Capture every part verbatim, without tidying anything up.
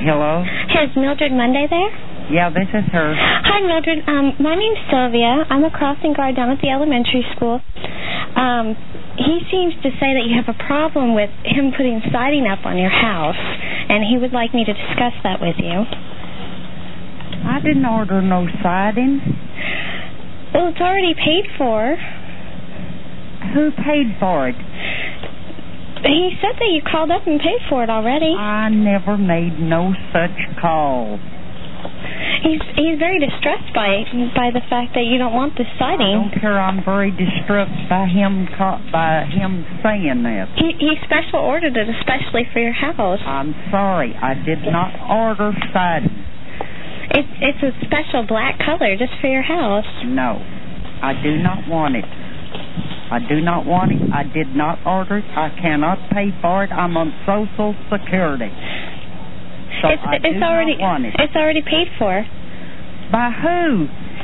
Hello? Is Mildred Monday there? Yeah, this is her. Hi, Mildred. Um, my name's Sylvia. I'm a crossing guard down at the elementary school. Um, he seems to say that you have a problem with him putting siding up on your house, and he would like me to discuss that with you. I didn't order no siding. Well, it's already paid for. Who paid for it? He said that you called up and paid for it already. I never made no such call. He's he's very distressed by by the fact that you don't want this siding. I don't care. I'm very distressed by him by him saying that. He he special ordered it especially for your house. I'm sorry. I did not order siding. It's it's a special black color just for your house. No, I do not want it. I do not want it. I did not order it. I cannot pay for it. I'm on Social Security. So it's I it's do already not want it. It's already paid for. By who?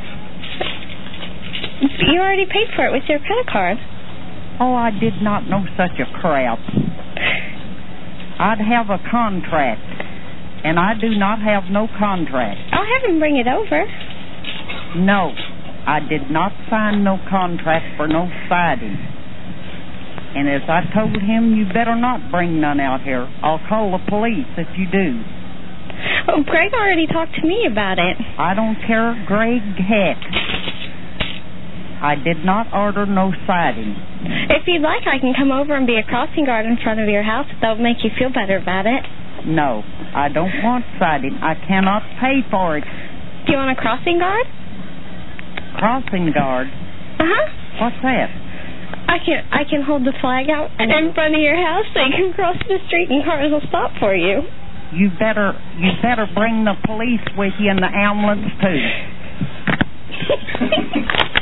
You already paid for it with your credit card. Oh, I did not know such a crap. I'd have a contract, and I do not have no contract. I'll have him bring it over. No, I did not sign no contract for no siding. And as I told him, you better not bring none out here. I'll call the police if you do. Oh, Greg already talked to me about it. I don't care, Greg, heck. I did not order no siding. If you'd like, I can come over and be a crossing guard in front of your house. That'll make you feel better about it. No, I don't want siding. I cannot pay for it. Do you want a crossing guard? Crossing guard? Uh-huh. What's that? I can I can hold the flag out in front of your house so you can cross the street and cars will stop for you. You better you better bring the police with you and the ambulance too.